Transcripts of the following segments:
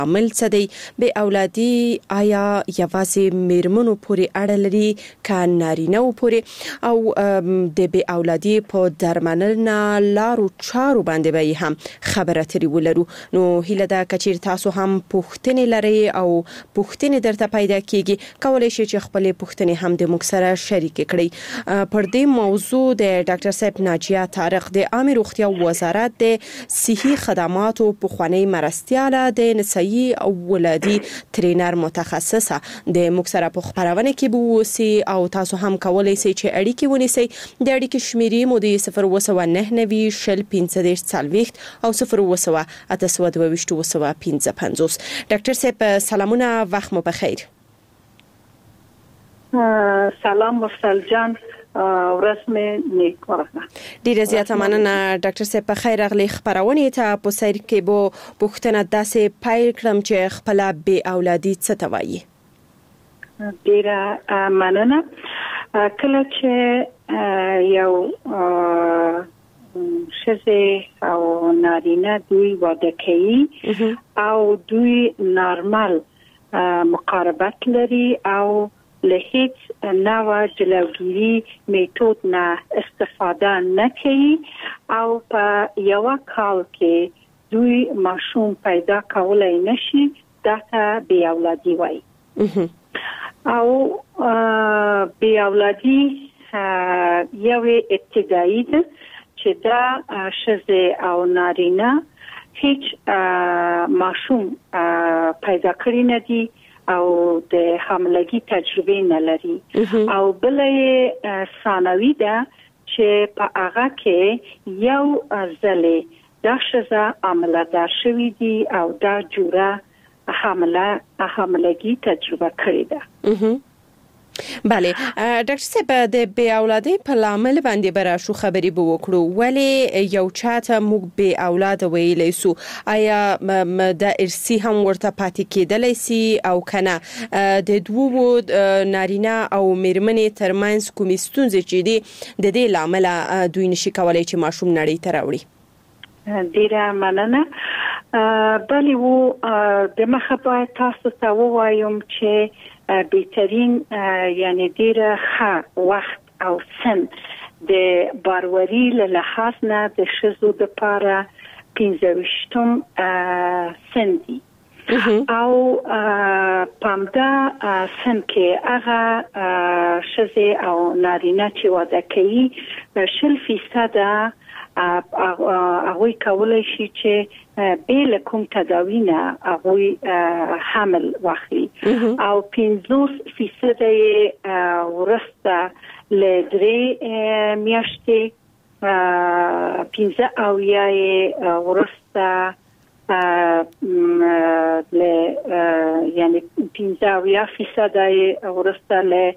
عامل څه دی؟ بې اولادي آیا یوازې میرمنو پورې اړه لري که نارینه‌و پورې؟ او د بې اولادي په درملنه لارو چارو باندې به هم خبره ترې ولرو. نو هیله ده که چیرې تاسو هم پوښتنې لرئ او پوښتنې درته پیدا کیږي کولی شئ چې خپلې پوښتنې هم د موږ سره شریک کړئ. پر دې موضوع د ډاکټر صاحب ناجیه طارق د عامه روغتیا وزارت د صحي خدماتو پخوانی مرستیاله د نسایي او ولادي ترینر متخصصه د موږ سره په خبرونه کې به اوسئ او تاسو هم کولی شئ چې اړیکې ونیسئ. د اړیکې شمیرې مو د 02990 شل 1540 او 02822 ډاکټر صاحب سلامونه، وخت مو بخیر. سلام مرسل جان، ورسمه نیکمرغه. ډیره زیاته مننه ډاکټر صاحب. په خیر راغلی خبرونه ته په سیر کې بو پوښتنه داسې پیل کړم چې خپل بې اولادي څه ته وایي؟ ډیره مننه. کله چې یو ښځه او نارینه دوی واده کوي او دوی نارمل مقاربت لري او له هیڅ نوع جلوگیری میتود نه استفاده نه کوي او په یو کال کې دوی ماشوم پیدا کولای نشي، دا ته بې اولادي وایي. او بې اولادي یو ابتدایي ده چې دا ښځه او نارینه هیڅ ماشوم پیدا کړی نه دي او د حاملګي تجربه نه لري. او بلې ثانوي ده چې په هغه کې یو ځلې دا ښځه عملدار شوې دي او دا جوړه حاملګي تجربه کړې ده. بله ډاکټر صاحب، د بې اولادۍ په لامل باندې به راشو خبرې به وکړو. ولې یو چاته موږ بې اولاده ویلی سو؟ آیا د ارثي هم ورته پاتې کېدلی سي او کنه د دوو نارینه او میرمنې ترمنځ کومې ستونزې چې دي د دې لامل دوی نشي کولای چې ماشوم نړۍ ته راوړي؟ ډیره مننه. بلی د مخه باید تاسو ته ووایم چې بهترین یعنی ډیره ښه وخت او سن د باروری له لحاظ نه د ښځو لپاره 15 سن دي او پامدا سن کې هغه ښځې او نارینه چې واده کوي 0% هغوی کولای شي چې بل کوم تداوی نه هغوی حمل واخلي او 50% ورسته لدري میاشتې 15 او یا ورسته یعنی 15% ورسته له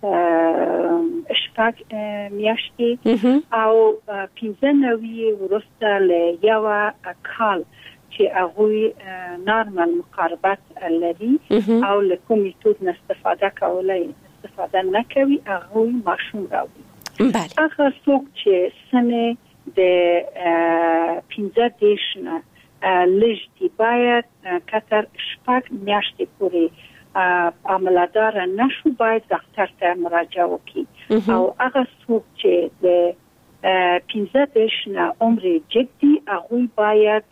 شپږ میاشتې او 15 ورسته له یو کال چې هغه نارمل مقاربت لري او له کوم میتود نه استفاده نه کوي، هغه ماشوم راوړي. هغه څوک چې سنه د 15 نه لږ دی باید کتر شپږ میاشتې پورې عملدار نشو باید دکتر ته مراجعه وکړي. او هغه څوک چې د 15 نه عمر جدي هغه باید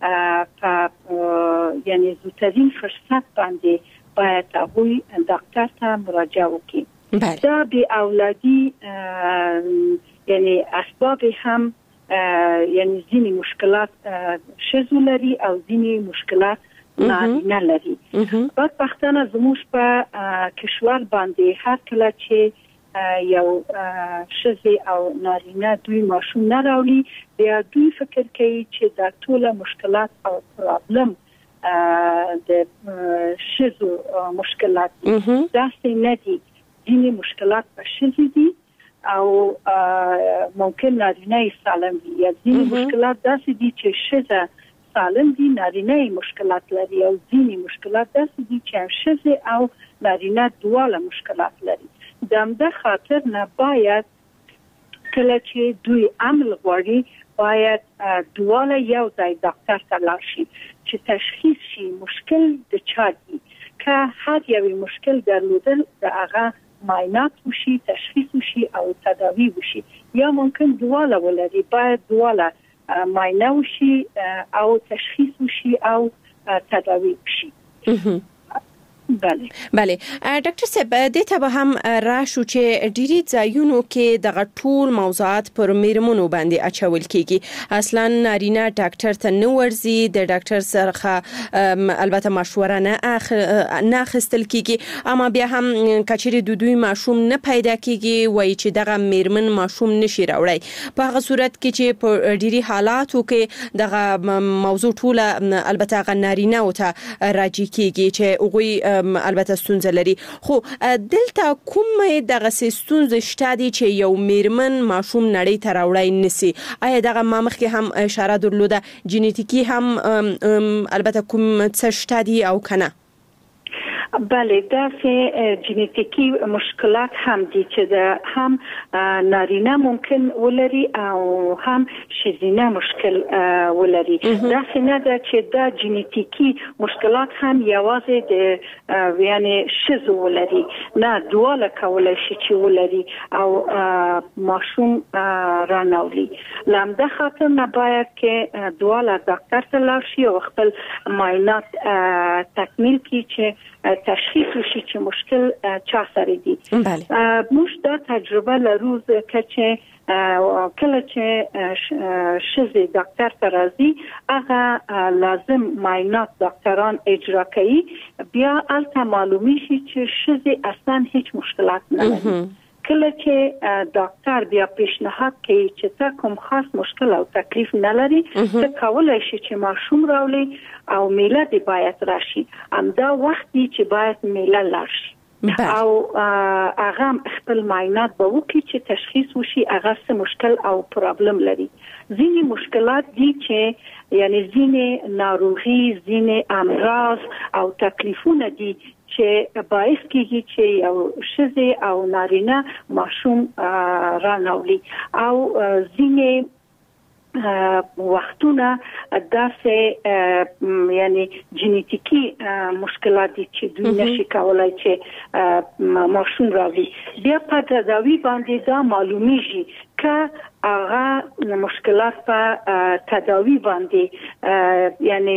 یعنی زودترین فرصت باندې باید هغه دکتر ته مراجعه وکړي. دا بې اولادي یعنی اسباب هم یعنی ځینې مشکلات ښځو لري او ځینې مشکلات نارینه لري. بدبختانه زموږ په کشور باندې هر کله چې یو ښځه او نارینه دوی ماشوم نه راوړي، بیا دوی فکر کوي چې دا ټول مشکلات او پرابلم د ښځو مشکلات دي. داسې نه دي، ځینې مشکلات په ښځو دي او ممکن نارینه سالم وي، یا ځینې مشکلات داسې دي چې ښځه سالم دي نارینه مشکلات لري، او ځینې مشکلات داسې دي چې ښځه او نارینه دواړه مشکلات لري. د همدې خاطر نه باید کله چې دوی عمل غواړي باید دواړه یو ځای ډاکټر ته لاړ شي چې تشخیص شي مشکل د چا دی که هر یو مشکل درلودل د هغه معاینات وشي تشخیص وشي او تداوی وشي یا ممکن دواله ولري باید دواله معاینه وشي او تشخیص وشي او تداوی وشي. بله ډاکټر صاحب د ته به هم راشو چې ډیری ځایونو کې د ټول موضوعات پر میرمنو باندې اچول کیږي اصلا نارینه ډاکټر ته نه ورزي د ډاکټر سره البته مشوره نه اخیستل کیږي اما بیا هم کچېری دوی ماشوم نه پیدا کیږي وای چې دغه میرمن ماشوم نشي راوړي په هغه صورت کې چې په ډیری حالاتو کې دغه موضوع ټول البته غ نارینه او ته راځي کیږي چې هغه البته ستونزه لري خو دلته کومه دغه ستونزه شته دي چې یو میرمن ماشوم نړۍ ته راوړی نسی آیا دغه مخکې هم اشاره درلوده جنیتیکی هم البته کوم څه شته دي او کنه؟ بله داسې جنیتیکی مشکلات هم دي چې هم نارینه ممکن ولري او هم ښځینه مشکل ولري داسې نه ده چې دا جنیتیکی مشکلات هم یوازې د یعنی ښځو ولري نه دواله کولای شي چې ولري او ماشوم راناولي لامده خاطر نه باید که دواله ډاکټر ته لاړ شي او خپل معاینات تکمیل کړي چې تشخیص وشي چې مشکل چا سره دی. موږ دا تجربه لرو چې کله چې ښځې ډاکټر ته راځي هغه لازم معاینات ډاکټران اجرا کوي بیا البته معلومیږي چې ښځې اصلا هیڅ مشکلات نه لري کله چې ډاکټر بیا پیشنهاد کوي چې تا کوم خاص مشکل او تکلیف نه لري ته کولای شي چې ماشوم راولي او میله دی باید راشي همدا وخت دی چې باید میله لاشي او هغه خپل معاینات به وکړي چې تشخیص وشي هغه څه مشکل او پرابلم لري ځینې مشکلات دي چې یعنی ځینې ناروغي ځینې امراض او تکلیفونه دي چې باعث کیږي چې یو ښځه او نارینه ماشوم راناولي او ځینې وختونه داسې یعنی جنیتیکی مشکلات دي چې دوی نشي کولای چې ماشوم راوړي بیا په تداوی باندې دا معلومیږي که هغه مشکلات په تداوی باندې یعنی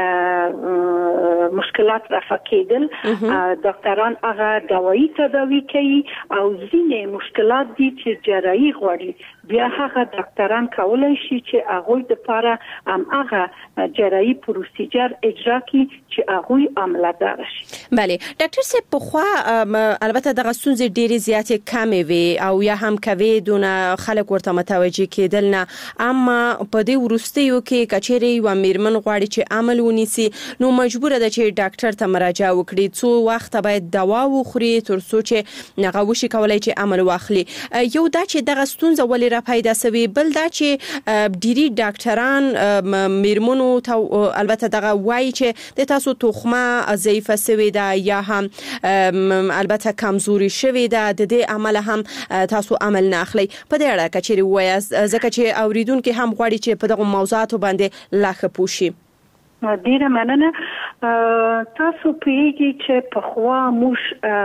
مشکلات رفع کېدل ډاکټران هغه دوايي تداوی کوي او ځینې مشکلات دي چې جراحي غواړي بیا هغه ډاکټران کولای شي چې هغه د لپاره هغه جراحي پروسیجر اجرا کړي چې هغه عملدار شي. بله ډاکټر صاحب په خو البته د غسونځ ډېری زیاتې کمې وي او یا هم کوي دونه خلک ورته متوجه کېدل نه اما په دې ورستیو کې کچېری و میرمن غواړي چې عمل ونیسي نو مجبور ده چې ډاکټر ته مراجعه وکړي څو وخت باید دوا وخوري تر څو چې هغه وشي کولای چې عمل واخلي یو دا چې دغه ستونزه ولې را پیدا سوي بل دا چې ډيري ډاکټران میرمنو ته البته دغه وایي چې د تاسو تخمه ضعیفه سوي ده یا هم البته کمزوري شوي ده د دې عمل هم تاسو عمل نه اخلي په دې اړه کچېری وایي ځکه چې اوریدونکو هم غواړي چې په دغه موضوعاتو باندې لاخه پوښي. ډیره مننه تاسو پیږي چې په خوا موږ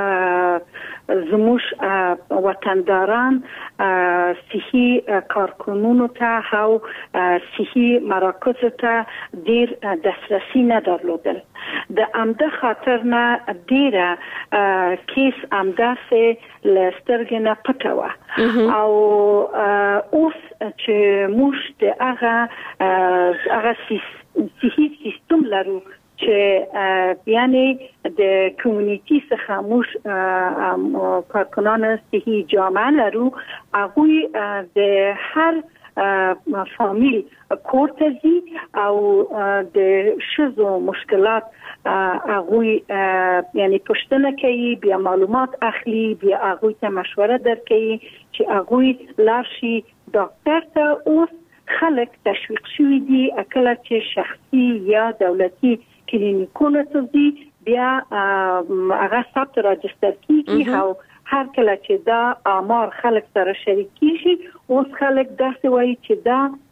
زموږ وطنداران صحي کارکونونو ته او صحي مراکز ته ډیر دسترسي نه درلودل د امده خاطر نه ډیره کیس امده سه لسترګ نه پټوا او اوس چې موږ د هغه صحي سیستم لرو چې یعنی د کمیونټي څخه موږ کارکنان صحي جامعه لرو هغه د هر فامیل کورتزي او د شذو مشکلات هغه یعنی پښتنه کوي بیا معلومات اخلي بیا هغه ته مشوره درکوي چې هغه لارشي ډاکټر ته اوس خلک تشویق شوي دي کله چې شخصي یا دولتي کلینیکونه ته دي بیا هغه ثبت راجستر کیږي او هر کله چې دا آمار خلک سره شریک کیږي اوس خلک داسې وایي چې دا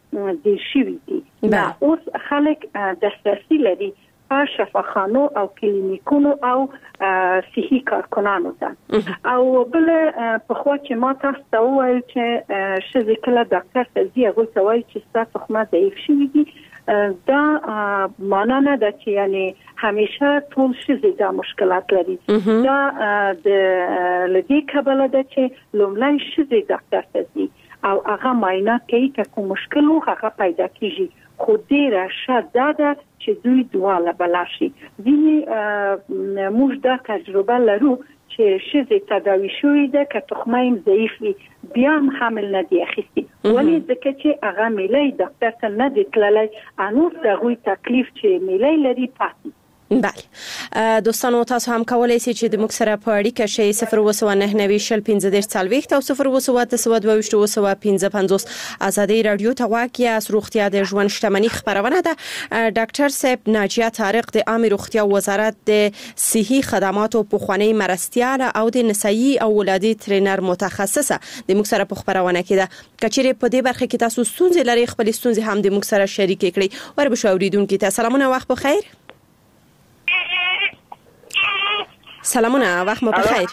ډیر شوي دي. اوس خلک دسترسي لري په شفاخانو او کلینیکونو او صحي کارکنانو ته. او بل په خوا چې ما تاسو ته وایي چې شې کله ډاکټر ته ځي هغه ته وایي چې تاسو خو ما ضعیف شوي دي، دا معنا نه ده چې یعنی همیشه ټول شې دا مشکلات لري. دا د لدی کبله ده چې لومړی شې ډاکټر ته ځي او هغه معاینه کوي که کوم مشکل هغه پیدا کیږي. خو ډیره شاده ده چې دوی دواله بلاشي. ځینې موږ دا تجربه لرو چې شې تداوي شوې ده که تخمایم ضعیف وي بیا هم حامل نه دی اخیستي، ولی ځکه چې هغه میلې ډاکټر ته نه دی تللی، انو دغه تکلیف چې میلې لري پاتې. بله دوستانو، تاسو هم کولای شئ چې د موږ سره په اړیکه شئ 0299015 او 029221555. ازادي رادیو ته واقعي اس روغتیا د ژوند شتمنۍ خبرونه ده. ډاکټر صاحب ناجیه طارق د عامه روغتیا وزارت د صحي خدماتو پخوانی مرستياله او د نسایي او ولادي ټرینر متخصصه د موږ سره په خبرونه کې ده. کچېره په دې برخه کې تاسو ستونزې لري، خپل ستونزې هم د موږ سره شریک کړئ. وربشو اوریدونکو ته سلامونه، وخت بخیر. سلامونه، وخت مو بخیر.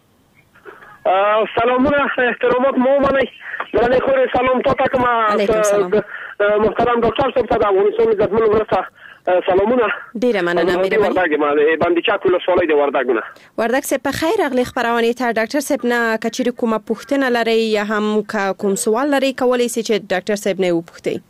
سلامونه، احترامات مو منئ. درنه خور سلام تا کوم محترم ډاکټر صاحب ته د افغانستان عزتمن ورسره سلامونه. ډیره مننه. مې وردګ ما باندې چا کول سوالای دی وردګونه. وردګ سه په خیر اغلی خبرونه ته ډاکټر صاحب نه کچېری کومه پوښتنه لري یا هم کوم سوال لري کولای شي چې ډاکټر صاحب نه وپوښتي.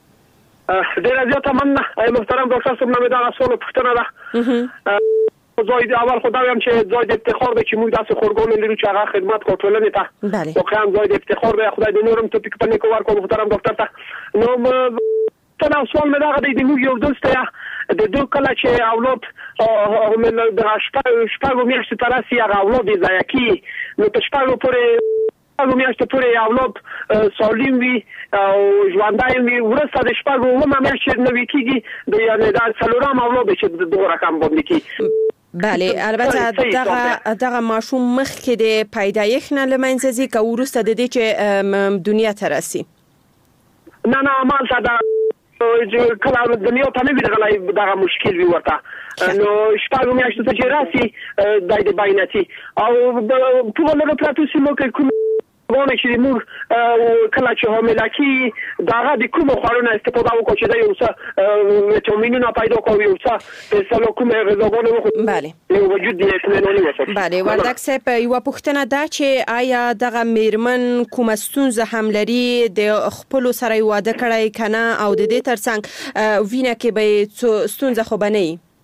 ډیره زیاته مننه محترم ډاکټر صاحب، نه دا سوال پوښتنه ده. زوی د اول خدای هم چې زوی د افتخار دی چې موږ داسې خورګون لرو چې هغه خدمت کوي ټولنې ته. واقعا زوی د افتخار دی. خدای دې نورم توفیق پنه کوي ورکو محترم ډاکټر ته. نو تنه سوال مې دا دی موږ یو دوسته د دوه کله چې اولاد او د شپږ میاشتې تر راسي هغه اولاد یې ضایع کی، نو په شپږ پورې میاشتې پورې اولاد سالم وي او ژوندای وي، ورسته د شپږ میاشتې نو کېږي د یعنی د څلورم اولاد چې د رقم باندې کی. بله، البته دغه ماشوم مخ کې د پیدایښت نه لمنځه ځي که ورسته د دې چې دنیا ته راسي؟ نه مالته دا کله دنیا ته نه وي دغه مشکل وي ورته. نو شپږ میاشتې چې راسي د بایناتي او په ولر پلاتو سیمو کې کوم ونه چې موږ کله چې حامله کی داغه د کوم خورونه استفاده وکړو چې د یو څه ویټامینونه پیدا کوي او څه سلو کوم غذاګونه وخورو. بله، نو وجود دې اطمیناني وساتي. بله، وردګ صاحب یو پوښتنه ده چې آیا دغه میرمن کوم ستونزه هم لري د خپل سره واده کړای کنه او د دې ترڅنګ وینه کې به ستونزه خو بنئ؟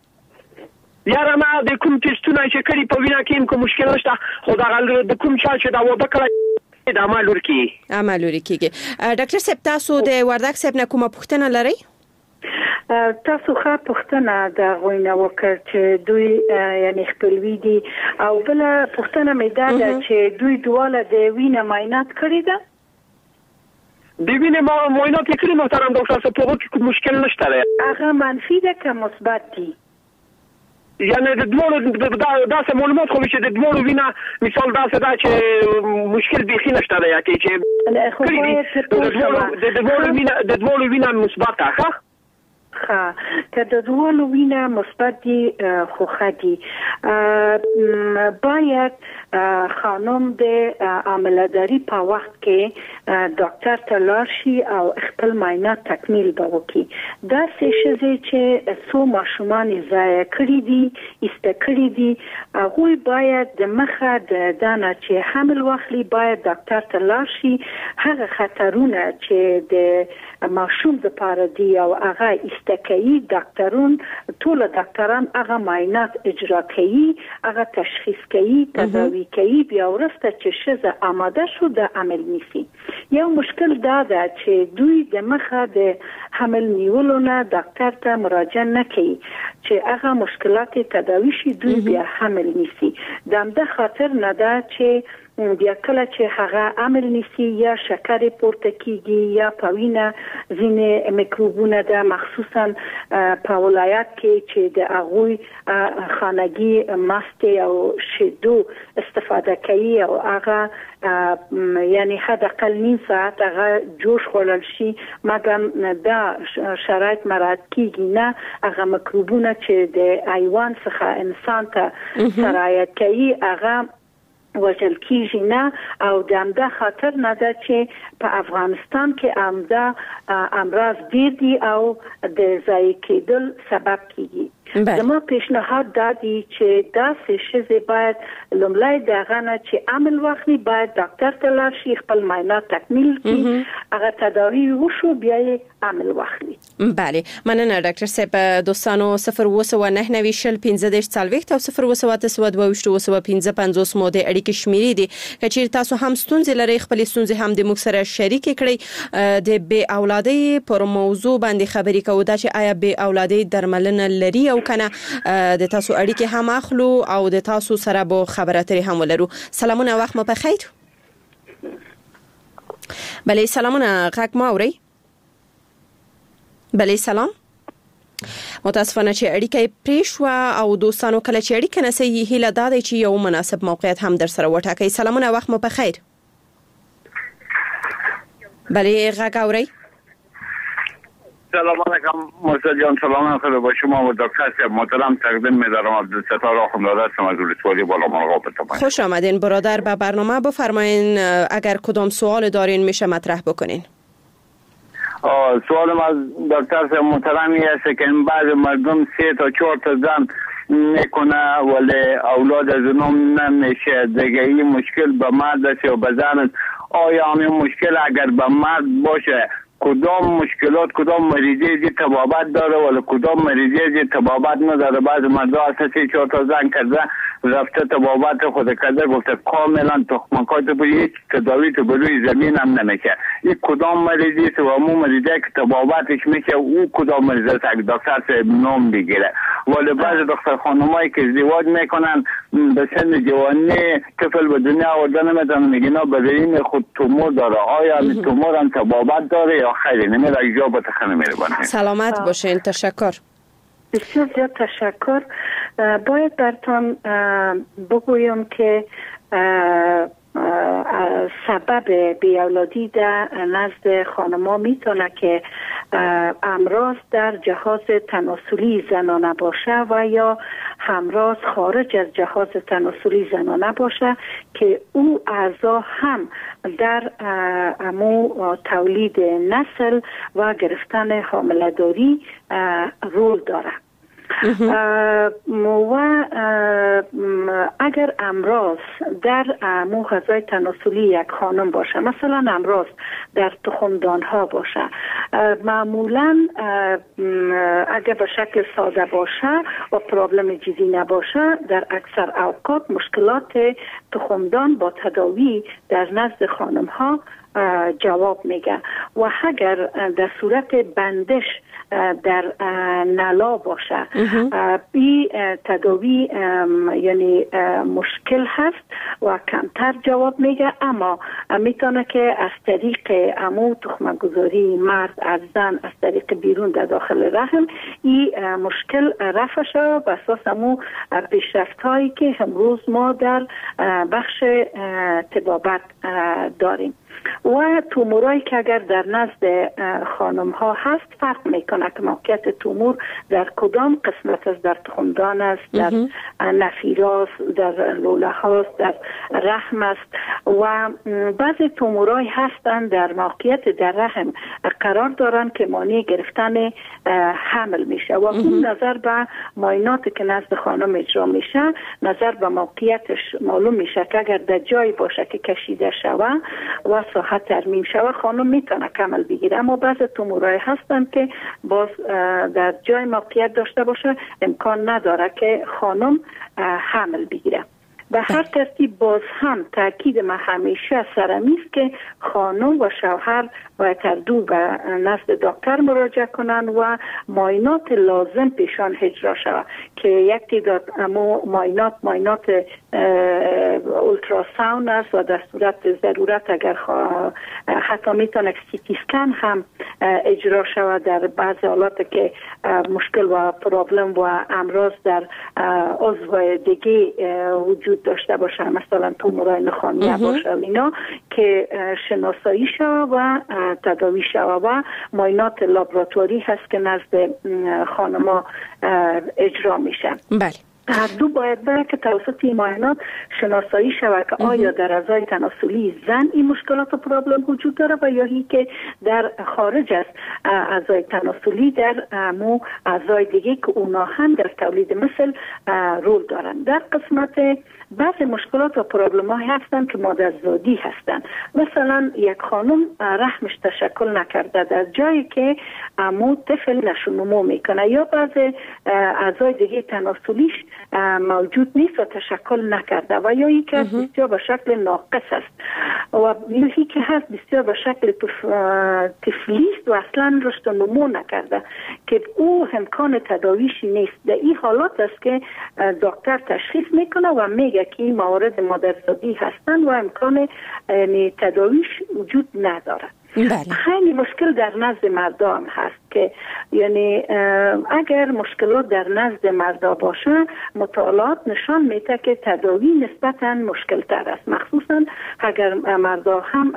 یاره ما د کوم تستونه چې کړي په وینا کې کوم مشکل نشته، خو دا د کوم چا چې دا واده کړی د عمل ورکیږي. ډاکټر صاحب تاسو د وردګ صاحب نه کومه پوښتنه لرئ؟ تاسو ښه پوښتنه دا غوښنه وکړ چې دوی یعنی خپلوي دي او بل پوښتنه مې دا ده چې دوی دواله د وینې معاینات کړی ده؟ د وینې معاینات کړی محترم ډاکټر صاحب، په هغه مشکل نشته. هغه منفي ده که مثبت دي؟ یعنی د دوړو داسې معلومات خو چې د دوړو وینه مثال داسې دا چې مشکل بيخي نشته دی چې د دوړو وینه مثبت ده. که د دوړو وینه مثبت دي خو خدي باید خانم د عملداري په وخت کې ډاکټر ته لاړ شي او خپل معاینات تکمیل وکړي. دا څه چې څو ماشومان ضایع کړي دي استکړي دي هغه باید د مخه د دانه چې حمل واخلي باید ډاکټر ته لاړ شي. هغه خطرونه چې د ماشوم لپاره دي او هغه استکړي ډاکټرون ټول ډاکټران هغه معاینات اجرا کوي، هغه تشخیص کوي، تداوی کوي، بیا ورسته چې شزه آماده شو د عمل نیسي. یو مشکل دا ده چې دوی د مخه د حمل نیولو نه ډاکټر ته مراجعه نه کوي چې هغه مشکلات تداوی شي دوی بیا حمل نیسي. د همده خاطر نه ده چې بیا کله چې هغه عامل نیسی یا شکر پورته کیږي یا پوینه ځینې میکروبونه ده مخصوصا په ولایت کې چې د اغوی خانگی مست او شیدو استفاده کوي او هغه یعنی حداقل نیم ساعت هغه جوش خورل شي مګر دا شرایط مراعات کیږي نه هغه میکروبونه چې د حیوان څخه انسان ته سرایت کوي هغه وجل کیږي نه او دمده خاطر نه ده چې په افغانستان کې عمده امراض ډیر دي او د ضایع کېدل سبب کیږي. زما پیشنهاد دادی چې داسې شی باید لومړی دغه نه چې عمل واخلي باید ډاکټر ته لاړ شي خپل معاینات تکمیل کړي هغه تداوی وشو بیا یې عمل واخلي. بله مننه ډاکټر صاحب. دوستانو 029 شل 15 40 او 02922 مو د اړیکې شمیرې دي چې تاسو هم ستونزې لرئ خپل ستونزې هم د موږ سره شریک کړئ د بې اولادۍ پر موضوع باندې خبرې کوو دا چې آیا بې اولادۍ درملنه لري او کنه د تاسو اړیکې هم اخلو او د تاسو سره به خبرې اترې هم ولرو. سلامونه وخت مو په خیر. بله سلامونه غږ مو اورئ؟ بله سلام. متاسفانه چې اړیکه پریښوا او دوستانو کله چې اړیکه نسي هیله دادی چې یو مناسب موقعیت هم در سره وټاکئ. سلامونه وخت مو په خیر. بله غږ اورئ؟ سلام علیکم مرتضی جان. سلام علیکم با شما و دکتر صاحب محترم تقدیم می‌دارم. عبدالستار آخوندزاده هستم از ولسوالی بالامرغاب. خوش آمدین برادر به برنامه. بفرمایین اگر کدام سوال دارین میشه مطرح بکنین. سوالم از دکتر صاحب محترمی است که این بعض مردم 3 تا 4 تا زن میکنه ولی اولاد از اونم نمیشه دیگه. این مشکل به مرد است و به زن. آیا همین مشکل اگر به مرد باشه کدام مشکلات کدام مریضی دی طبابت داره ولی کدام مریضی دی طبابت نداره؟ بعض مردا اساس 4 تا زن کرده رفته طبابت خود کرده گفته کاملا تخمکات بری هیچ تداوی تو بروی زمین هم نمیشه. این کدام مریضی است و همون مریضی که طبابتش میشه او کدام مریضی است که دکتر صاحب نام بگیره؟ ولی بعض دختر خانمایی که ازدواج میکنن به سن جوانی طفل به دنیا آورده نمیتونن میگن بدین خود تومور داره. آیا این تومور هم طبابت داره یا خیلی نمیره؟ اجابت خانم سلامت باشین. تشکر. بسیار زیاد تشکر. باید براتون بگویم که سبب بیاولادی در نزد خانم‌ها میتونه که امراض در جهاز تناسلی زنانه باشه و یا همراض خارج از جهاز تناسلی زنانه باشه که او اعضا هم در امو تولید نسل و گرفتن حامله‌داری رول داره. و اگر امراض در غذای تناسلی یک خانم باشه، مثلا امراض در تخمدان ها باشه، معمولا اگر به شکل ساده باشه و پرابلم جدی نباشه، در اکثر اوقات مشکلات تخمدان با تداوی در نزد خانم ها جواب میگه. و اگر در صورت بندش در نلا باشه بی تداوی یعنی مشکل هست و کمتر جواب میگه، اما میتونه که از طریق امو تخمگذاری مرد از زن از طریق بیرون در داخل رحم این مشکل رفع شد به اساس امو پیشرفت هایی که امروز ما در بخش طبابت داریم. و تومورایی که اگر در نزد خانم ها هست فرق میکنه که موقعیت تومور در کدام قسمت از در تخمدان است، در نفیراست، در لوله هاست، در رحم است. و بعضی تومورایی هستند در موقعیت در رحم قرار دارن که مانع گرفتن حمل میشه و اون نظر به معایناتی که نزد خانم اجرا میشه نظر به موقعیتش معلوم میشه که اگر در جایی باشه که کشیده شوه و ساحت ترمیم شوه خانم میتونه کمل بگیره، اما بعض تومورای هستن که باز در جای موقعیت داشته باشه امکان نداره که خانم حمل بگیره. به هر ترتیب باز هم تاکید ما همیشه سرمی است که خانم و شوهر باید هر دو به نزد دکتر مراجعه کنند و معاینات لازم پیشان اجرا شود که یک تعداد معاینات اولتراساوند است و در صورت ضرورت اگر حتی میتونه سیتی اسکن هم اجرا شود در بعض حالات که مشکل و پرابلم و امراض در عضو دیگه وجود داشته باشه، مثلا تومورای نخامیه باشه اینا که شناسایی شود و تداوی شود و معاینات لابراتواری هست که نزد خانما اجرا میشن. بله. هر دو باید بره که توسط این معاینات شناسایی شود که آیا در اعضای تناسلی زن این مشکلات و پرابلم وجود داره و یا هی که در خارج از اعضای تناسلی در اعضای دیگه که اونا هم در تولید مثل رول دارن. در قسمت بعضی مشکلات و پرابلم ها هستن که مادرزادی هستن. مثلا یک خانم رحمش تشکل نکرده در جایی که طفل نشونمو میکنه یا بعضی اعضای دیگه تناسلیش موجود نیست و تشکل نکرده و یا یکی هست بسیار به شکل ناقص است و یکی که هست بسیار به شکل طفلیست و اصلا رشد و نمو نکرده که او امکان تداویش نیست. در این حالات است که دکتر تشخیص میکنه و میگه که این موارد مادرزادی هستن و امکان تداویش وجود نداره. خیلی مشکل در نزد مردان هست که یعنی اگر مشکلات در نزد مردا باشه مطالعات نشان میده که تداوی نسبتاً مشکل تر است، مخصوصاً اگر مردا هم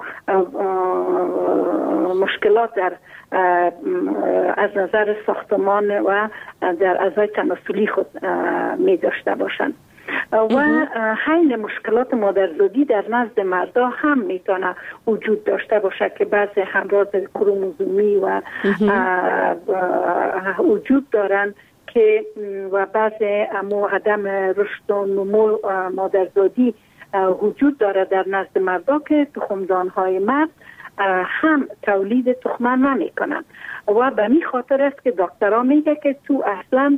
مشکلات در از نظر ساختمان و در اعضای تناسلی خود می داشته باشند. و خیلی مشکلات مادرزادی در نزد مردا هم میتونه وجود داشته باشه که بعضی همراز کروموزومی و وجود دارن که و بعضی عدم رشد و نمو مادرزادی وجود داره در نزد مردا که تخمدانهای مرد هم تولید تخمه نمی کنن و به می خاطر است که دکترها میگه که تو اصلا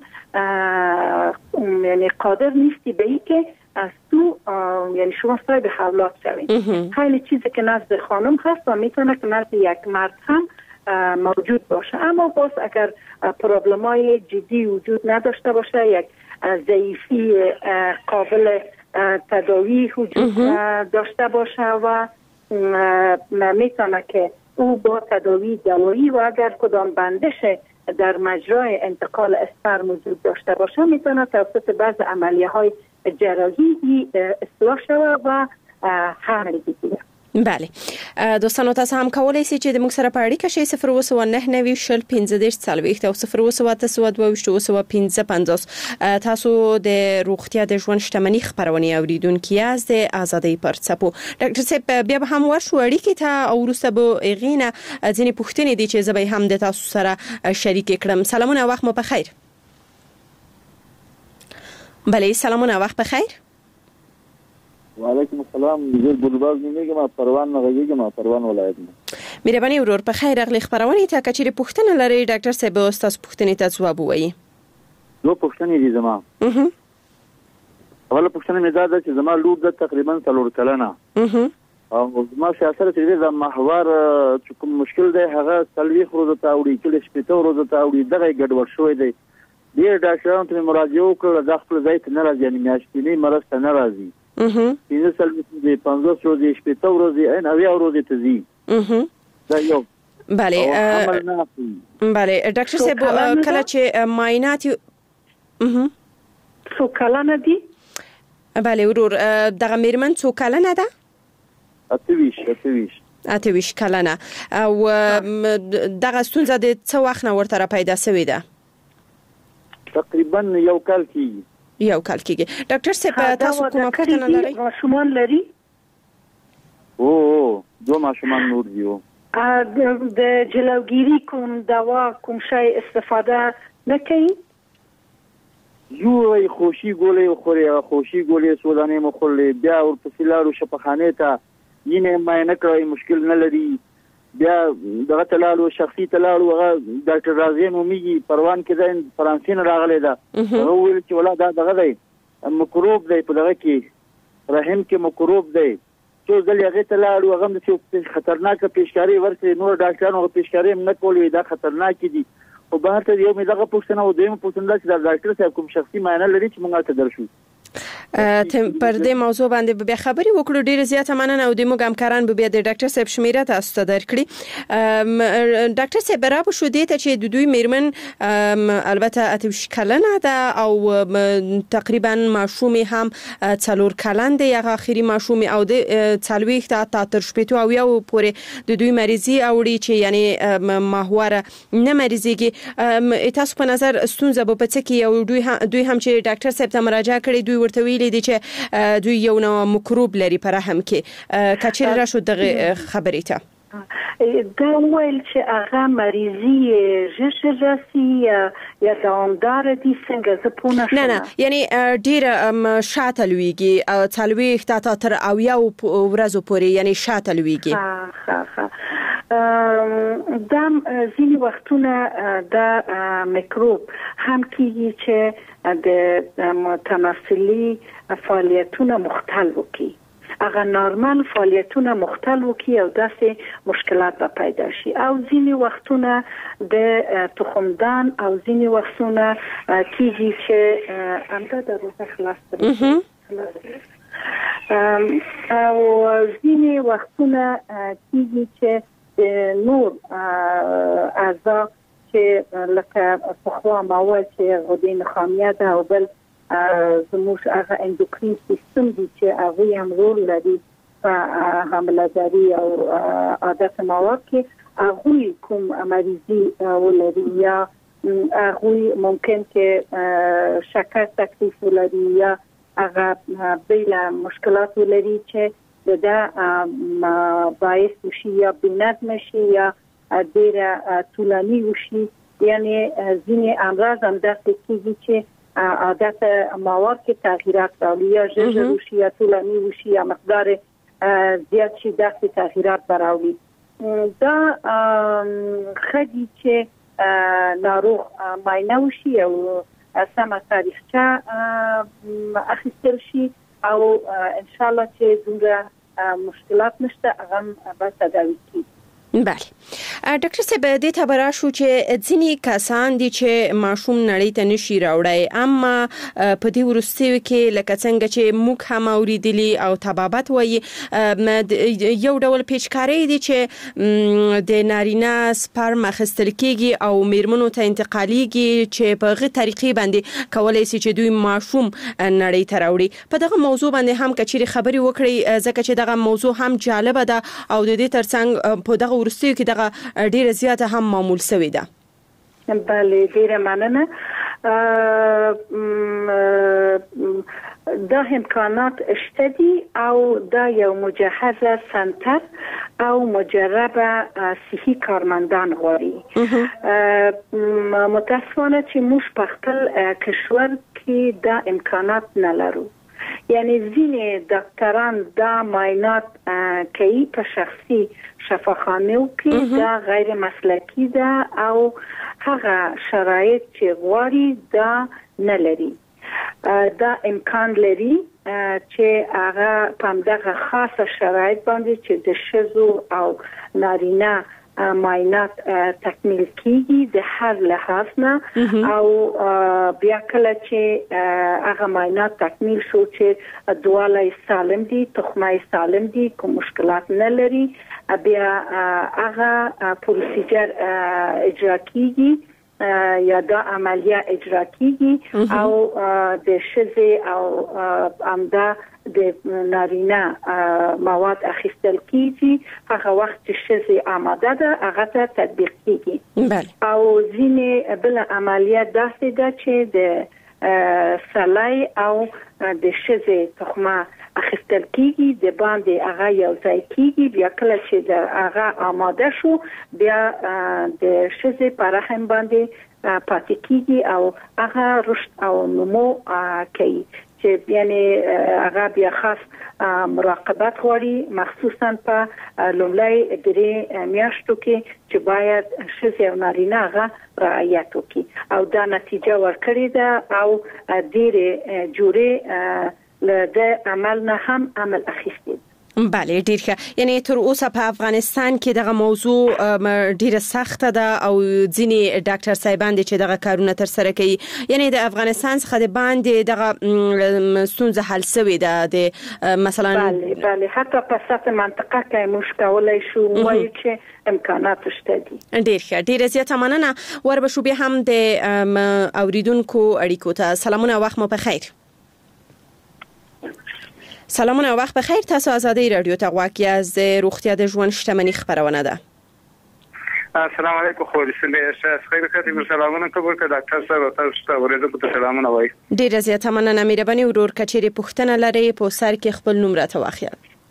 یعنی قادر نیستی به این که از تو یعنی شما صاحب اولاد شوید. خیلی چیزی که نزد خانم هست و میتونه که نزد یک مرد هم موجود باشه، اما باز اگر پرابلمای جدی وجود نداشته باشه، یک ضعیفی قابل تداوی وجود داشته باشه و میتونه که او با تداوی دوایی و اگر کدام بندش در مجرای انتقال اسپرم وجود داشته باشه میتونه توسط بعض عملیه های جراحی اصلاح شود و حمل بگیره. بله دوستانو تاسو هم کولای شئ چې د موږ سره په اړیکه شئ 09015 تاسو د روغتیا د ژوند شتمنۍ خبرونه اوریدونکو یاست د ازادۍ پر څپو. ډاکټر صاحب بیا به هم ورشو اړیکې ته او وروسته به اغینه ځینې پوښتنې دي چې زه به هم د تاسو سره شریک کړم. سلامونه، وخت مو په خیر. بله سلامونه، وخت په خیر. وعلیکم السلام، زه ګلباز میګم، پروان نغږیږم، پروان ولایت نه. مهرباني ورور په خیر اغلی خبرونه ته کچېره پوښتنه لري ډاکټر صاحب استاد پوښتنې ته ځواب وایي. نو پوښتنې دي زما. اوله پوښتنه مې دا ده چې زما لور د تقریبا 3 کلنه او زما سیاست چې د محور چې کوم مشکل دی هغه 30 ورځې ته وړي چې 70 ورځې ته وړي دغه ګډوډ شوی دی. ډیر ډاکټرانو ته مراجعه وکړه د خپل ځای ته نه راځي، یعنی میاشتنی مرض ته نه راځي. این سلبی 15 روزی 70 روزی این اویا روزی تزی. بله بله ډاکټر صاحب کله چې معاینات څو کلنه دي؟ بله ورور دغه میرمن څو کلنه ده؟ 28 کلنه او دغه ستونزه د څو وخت نه ورته پیدا شوې ده؟ تقریبا یو کال کېږي. ډاکټر صاحب تاسو کومه پوښتنه لرئ؟ ماشومان لري؟ دو ماشومان نور دي. د جلوگیری کوم دوا کوم شای استفاده نکوي؟ یو خوشي ګولې خوري، خوشي ګولې سودانه مخولې بیا ورپسې لاړو شفاخانه ته یینه ماینه کوي، مشکل نه لري. بیا دغه تلالو شخصي تلالو هغه ډاکټر رازي نومي پروان کې د فرانسې نه راغلی دا هغه ویل چې ولا دا دغه دی مکروب دی په دغه کې رحم کې مکروب دی څو ځلې هغه ته لاړو هغه د خطرناک پیشکاری ورکړي نور ډاکټرانو پیشکاری نه کولې دا خطرناک دي او بهر ته یو مې دغه پوښتنه او دویمه پوښتنه چې د ډاکټر صاحب کوم شخصي معاینه لري چې موږ ته درشو پر دې موضوع باندې به خبري وکړو. ډیر زیاته مننه او د موږ همکاران به د ډاکټر صاحب شمیره تاسو ته درکړي. ډاکټر صاحب برابر شو دي ته چې د دوی میرمن البته اتوش کلنه ده او تقریبا ماشومي هم 4 کلن ده یا اخیری ماشومي او د 40 تا تر شپته او یو پورې د دوی مریضي اوړي چې یعنی ماهواره نه مریضيږي. تاسو په نظر ستونزه په پڅ کې او دوی هم چې ډاکټر صاحب ته مراجعه کړې دوی ورته ویلي دي چې دوی یو نو مکروب لري پر رحم کې کچېر را شو دغه خبرې ته دا ویل چې هغه مریضي ژر راسي یا دوامدار دي څنګه زه پوه نشم. نه یعنی ډیر شاته لويږي 40 تا تر او یو ورځو پورې یعنی شاته لويږي. دا ځینې وختونه دا میکروب هم کیږي چې د متناسلي فعالیتونه مختل وکړي. هغه نورمال فعالیتونه مختل وکړي او داسې مشکلات به پیدا شي او ځینې وختونه د تخمدان او ځینې وختونه کیږي چې همدا د روزه خلاص او ځینې وختونه کیږي چې نور اعضاء چې لکه پخوا مواد چې غدې نخامیه ده او بل زموږ هغه اندوکرین سیستم دي چې هغه هم رول لري په حامله‌داري او عادت مواد کې هغه کوم مریضي ولري یا هغه ممکن کې شکر تکلیف ولري یا هغه بل مشکلات ولري چې دا باعث شي یا بنظم شي یا ډېر طولاني وشي. یعنی ځینې امراض هم داسې کېږي چې عادت مواد کې تغییرات راوړي یا ژر وشي یا طولاني وشي یا مقدار زیات شي داسې تغییرات راوړي. دا خدي چې ناروغ معاینه وشي او سمه تاریخچه اخیستل شي او ان شاء الله چې دومره مشکلات نشته هغه به تداوي کیږي. بله ډاکټر صاحب دې ته برا شو چې ځینی کسان دي چې ماشوم نړۍ ته نشي راوړای اما په دې ورستیو کې لکه څنګه چې موږ هم اوریدلی او تبابت وایي یو ډول پیچکاری دي چې د نارینه سپرم اخیستل کیږي او میرمنو ته انتقالیږي چې په غو طریقې باندې کولای شي چې دوی ماشوم نړۍ ته راوړي. په دغه موضوع باندې هم کچېری خبري وکړي ځکه چې دغه موضوع هم جالب ده او د دې ترڅنګ په دغه ورستیو کې دغه ډیره زیاته هم معمول شوی ده. بله ډیره مننه. دا امکانات شته دي او دا یو مجهزه سنتر او مجربه صحي کارمندان غواړي. متاسفانه چې موږ په خپل کشور کې دا امکانات نه لرو. یعنی ځینې ډاکټران دا معاینات کوي په شخصي شفاخانو کې دا غیر مسلکی ده او هغه شرایط چې غواړي دا نه لري. دا امکان لري چې هغه په دغه خاصه شرایط باندې چې د شذو او نارینه معاینات تکمیل کیږي د هر لحاظ نه او بیا کله چې هغه معاینات تکمیل شو چې دواله سالم دي تخمه سالم دي کوم مشکلات نه لري بیا هغه پروسیجر اجرا کیږي یا دا عملیه اجرا کیږي او د شذې او امدا د نارینه مواد اخیستل کیږي هغه وخت چې شذې آماده ده هغه ته تطبیق کیږي او ځینې بل عملیه داسې ده چې د سلای او د شذې تخمه اخیستل کیږي د باندې هغه یو ځای کیږي بیا کله چې د هغه آماده شو بیا د شذې په رحم باندې پاتې کیږي او هغه رشد او نمو کوي چې یعنی هغه بیا خاص مراقبت غواړي مخصوصا په لومړی درې میاشتو کې چې باید شذې او نارینه هغه رعایت وکړي او دا نتیجه ورکړې ده او ډېرې جوړې د عمل نه هم عمل اخیستي. بله ډیر ښه. یعنی تر اوسه په افغانستان کې دغه موضوع ډیره سخته ده او ځینی ډاکټر صاحبان دي چې دغه کارونه تر سره کوي. یعنی د افغانستان څخه د باندې دغه ستونزه حل شوې ده د مثلا بله حتی په سطح منطقه کې مشکلای شو وایي چې امکانات شته دي. ډیر ښه. ډیر زیاته مننه. وربشو به هم د اوریدونکو اړیکو ته سلامونه، وخت مو په خیر. سلامونه، وخت بخیر. تاسو آزادی رادیو ته غواړئ از روغتیا د ژوند شتمنۍ خبرونه ده. السلام علیکم خو دې خیر کړی. سلامونه کوم ډاکټر صاحب، تاسو ته ورته په سلامونه وای. ډیر زیاته مننه. مهرباني ورور کچېری پښتنه لري په سر کې خپل نوم راته واخیا.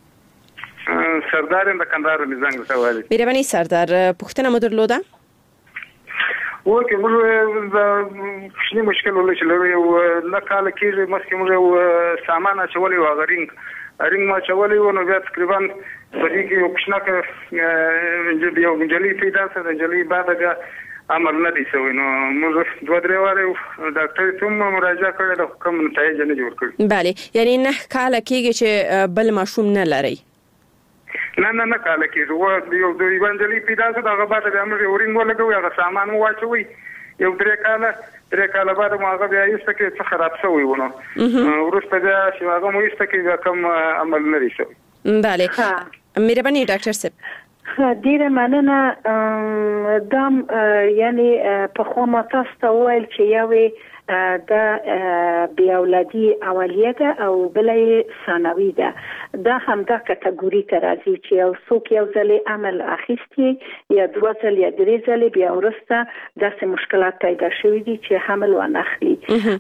سردار د کندهار مزنګ ته وایي. مهرباني سردار، پښتنه مو درلوده؟ وکه موږ د شنو مشکل ولې لري او لکه کېږي مخکې موږ سامان اچولې و غرینګ ما چولې و نو بیا تقریبا په دې کې یو کښنه یو جلې پیدا سره جلې بعد بیا عمل نه دي شوی. نو موږ دوه درې واره ډاکټر ته مراجعه کړې د کوم نتایج نه جوړ کړل. بله یعنی نه کال کېږي چې بل ماشوم نه لري. نه کال کېږي و یو د ایوانجلی پیدا شو دغه بعد بیا موږ ورینګ ولګو هغه سامان واچوي یو درې کال بعد ما هغه بیا ایسته کې څه خراب شوی ونه ورسته بیا چې هغه مو ایسته کې کوم عمل نه لري. بله مهرباني ډاکټر صاحب. ډیره مننه. دام یعنی په خو ما تاسو ته ویل چې یو د بی اولادی اولیه ده او بلې ثانوي ده. دا هم دا کټګوري ته راځي چې یو څوک یو ځل عمل اخیستی یا دوه ځل یا درې ځل بیا ورسته داسې مشکلات پیدا شوي دي چې حمل ونخلي.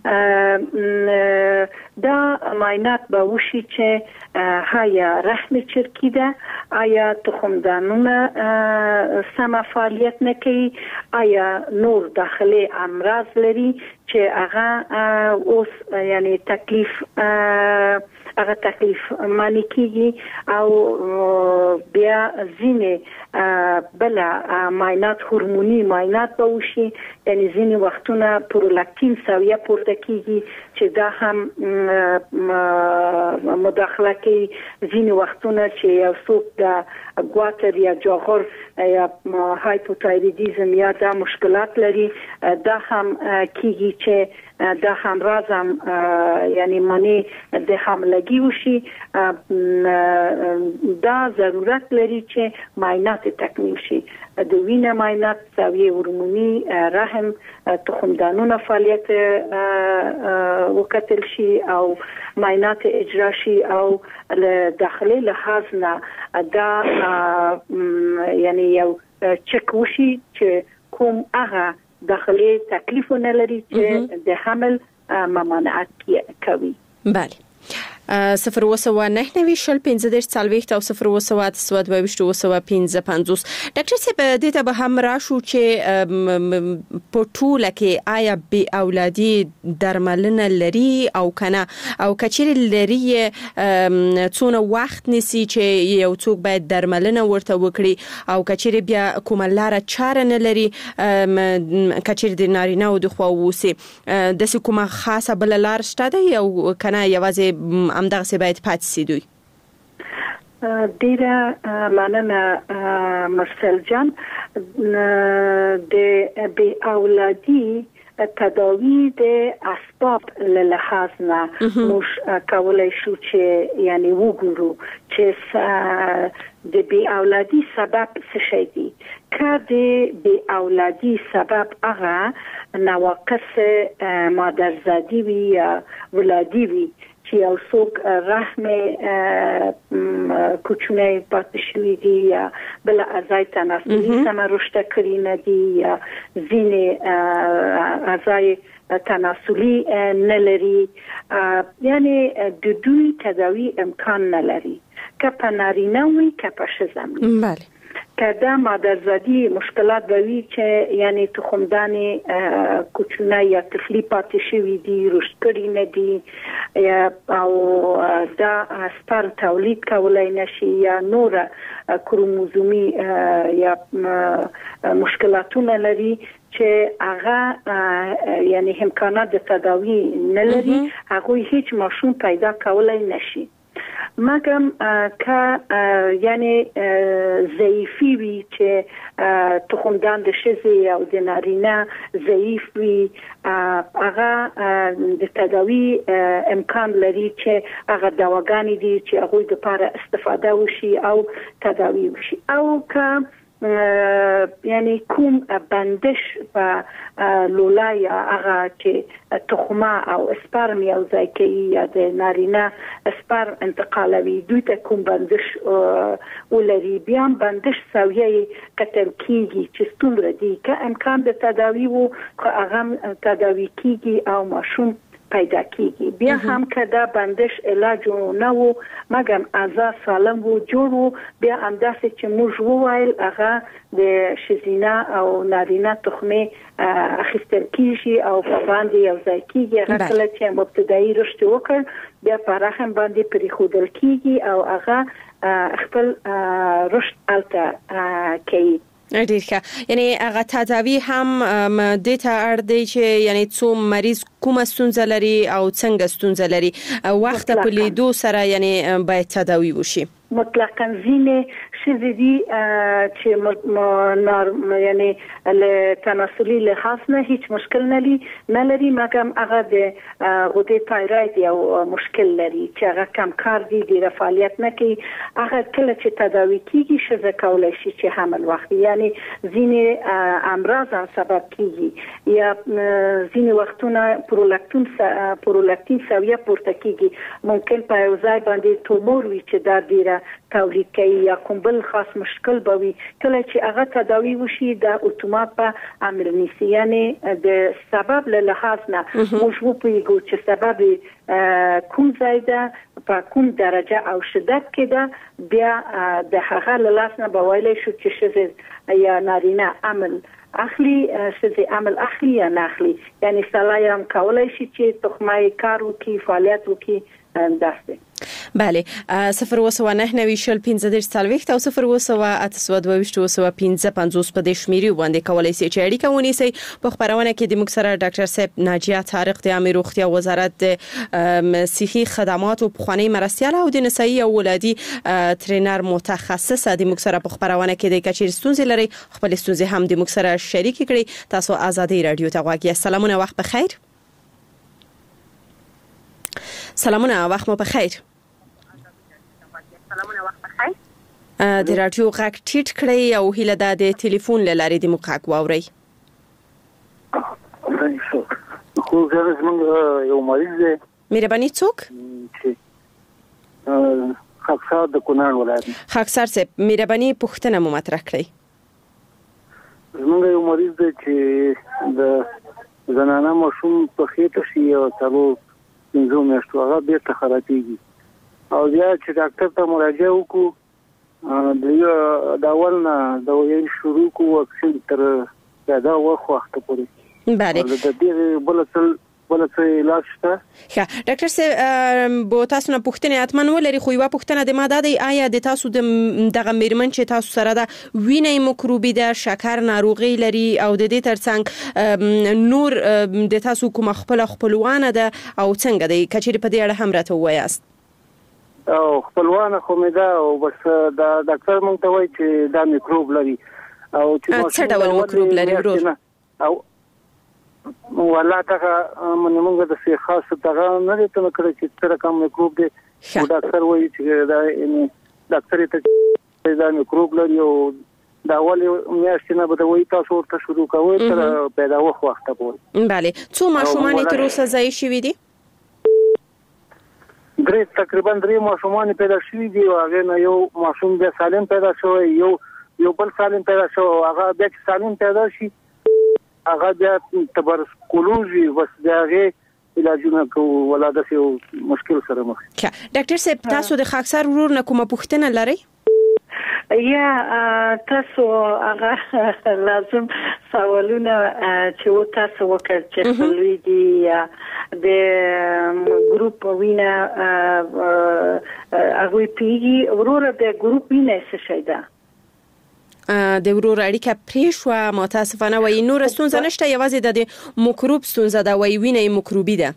دا معاینات به وشي چې هيا رحم چرکی ده، آیا تخمدانونه سم فعالیت نه کوي، آیا نور داخلي امراض لري چې هغه اوس یعنی تکلیف معنی کیږي او بیا ځینې بل معاینات هورموني معاینات به وشي. یعنی ځینې وختونه پرولاکتین سویه پورته کیږي چې دا هم مداخله کوي. ځینې وختونه چې یو څوک د ګواتر یا جاغور یا هایپوتایرویدیزم یا دا مشکلات لري دا هم کیږي چې دا هم رازم یعنی معنی د حملګي وشي. دا ضرورت لري چې معاینات تکمیل شي. د وینې معاینات سویه هورموني رحم تخمدانونه فعالیت وکتل شي او معاینات اجرا شي او داخلي لحاظ نه دا یعنی یو چک وشي چې کوم هغه داخلي تکلیفونه لري چې د حمل ممانعت کوي. بله 029 شل 15 صالويخت او 029 ډاکټر صاحب دې ته به هم راشو چې په ټوله کې آیا بی اولادي درملنه لري او کنه او کچېر لري څونه وخت نسی چې یو څوک باید درملنه ورته وکړي او کچېر بیا کومه لار چاره نه لري کچېر د نارینه او د خو وسی د کومه خاصه بل لار شته یو کنه یوازې همدغه څه باید پاتې سي دوی. ډیره مننه مرسل جان. د بی اولادي تداوی د اسباب له لحاظ نه مش کولای شو چې یعنی وګورو چې د بی اولادي سبب څه شي دي. که د بی اولادي سبب هغه نواقص مادرزادی وي یا ولادي وي چې یو څوک رحم کوچنی پاتې شوی دی یا بل اعضای تناسلي سم رشد کړی نه دي یا ځینې اعضای تناسلي نه لري یعنی د دوی تداوی امکان نه لري که په نارینه وي که په ښځه وي. بله کدا مادرزادی مشکلات وی چې یعنی تخمدانې کوچنی یا طفلی پاتې شوی دي رشد کړی نه دي او دا ستر تولید کولای نشي یا نور کروموزومي یا مشکلاتونه لري چې هغه یعنی امکانات د تداوی نه لري هغه هیڅ ماشوم پیدا کولای نشي. مګم که یعنی ضعیفی وي چې تخمدان د ښځې او د نارینه ضعیف وي هغه د تداوی امکان لري چې هغه دواګانې دي چې هغه د لپاره استفاده وشي او تداوی وشي او که یعنی کوم بندش په لولا یا هغه چې تخمه او اسپرم یو ځای کوي یا د نارینه اسپرم انتقالوي دوی ته کوم بندش ولري بیا بندش سویه کتل کیږي چې څومره دي که امکان د تداوی وو که هغه تداوی کیږي او ماشوم پیدا کیږي بیا هم که دا بندش علاج نه وو مګم اعضاء سالم وو جوړ وو بیا انداسه چې موږ وویل هغه د شزینه او نارینه تخمه اخیستل کیږي او په باندې یو ځای کیږي هغه کله چې مبتدایي رشد وکړ بیا په رحم باندې پریښودل کیږي او هغه خپل رشد الته کوي ډیر ښه یعنی هغه تداوی هم د ته اړ دی چې یعنی څو مریض کومه ستونزه لري او څنګه ستونزه لري وخت په لیدو سره یعنی باید تداوی وشي مطلقاً ځینې ښځې دي چې یعنی له تناسلي لحاظ نه هیڅ مشکل نه لري مګم هغه د غدې تایروید یو مشکل لري چې هغه کم کار دي د فعالیت نه کوي هغه کله چې تداوی کیږي ښځه کولای شي چې حمل واخلي یعنی ځینې امراض هم سبب کیږي یا ځینې وختونه پرولاکتین سویه پورته کیږي ممکن په یو ځای باندې تومور وي چې دا ډیره تولید کوي یا کوم بل خاص مشکل بوي کله چې هغه تداوی وشي د اتومات په عامل نیسي یعنی د سبب له لحاظ نه موږ وپوهیږو چې سبب کوم ځای ده په کوم درجه او شدت کې ده بیا د هغه له لحاظ نه به ویلی شو چې ښځې یا نارینه عمل اخلي ښځې عمل اخلي یا نه اخلي یعنی سړی هم کولی شي چې تخمه کار وکړي فعالیت وکړي داسته بله 029 شل 15 سالويخت او 02822 په د شمیري باندې کولای شي چې اړیکه ونیسي په خبرونه کې د مکسره ډاکټر صاحب ناجیه طارق د امیر روغتیا وزارت صحي خدمات او بخونی مرستياله او د نسایي او ولادي ترینر متخصص د مکسره په خبرونه کې د کچیر ستونزې لري خپل ستونزې هم د مکسره شریک کړي تاسو آزادي رادیو ته غواړئ سلامونه وخت بخیر سلامونه وخت مو بخیر د رادیو غږ ټیټ کړئ او هیله ده د ټلیفون له لارې د مقاک واورئ خو زموږ یو مریض دی مهرباني څوک خاکسار د کونړ ولایت خاکسار صاحب مهرباني پوښتنه مو مطرح کړئ زموږ یو مریض دی چې د زنانه ماشوم په خېټه شي او تاسو څنګه میاشتو هغه بیرته خرابېږي او بیا چې ډاکټر ته مراجعه وکړو د اول نه د یو شروع کو واکسین تر دا وخت پورې بله د دې بل څه علاج شته ښه ډاکټر صاحب بو تاسو نه پوښتنه اتمن ولري خو یو پوښتنه د ماده دی آیا د تاسو د دغه میرمن چې تاسو سره د وینې میکروبي د شکر ناروغي لري او د دې ترڅنګ نور د تاسو کوم خپلوانه ده او څنګه دی کچېری په دې اړه هم راته وایاست او خپلوانه خو مې دا او بس دا ډاکټر مونږ ته وایي چې دا میکروب لري او چې څه ډول میکروب لري ورور او ولا څنګه موږ د څه خاص څنګه نه لري ته کړی چې څه رقم میکروب دی او ډاکټر وایي چې دا ډاکټر ته دا میکروب لري او دا اول میاشتې نه به وایي تاسو ورته شروع کوئ تر پیدا وخت پورې بله څو ماشومان تر اوسه ځای شوي دي تقریبا 3 ماشومان پیدا شوي دي او هغه نه یو ماشوم بیا سالم پیدا شوی یو بل سالم پیدا شو هغه بیا سالم پیدا شي هغه بیا تبرکلوزي بس هغه علاجونه کو ولادت یو مشکل سره مخ ډاکټر صاحب تاسو د خاکسار ورور نه کومه پوښتنه لرئ یا تاسو هغه لازم سوالونه چې تاسو وکړ چې خپلوي دي د ګروپ وینا هغه پیږي ورور د ګروپ وینا څه شي ده د ورور اړیکه پریښو متاسفانه وای نور ستونزه نشته یوازې د میکروب ستونزه ده وای وینې میکروبي ده